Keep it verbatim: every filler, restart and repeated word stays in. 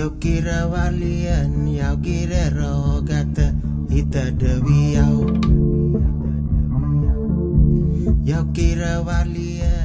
Yo kira walian, yau kira rogata, ita dewi yau. Yo kira walian.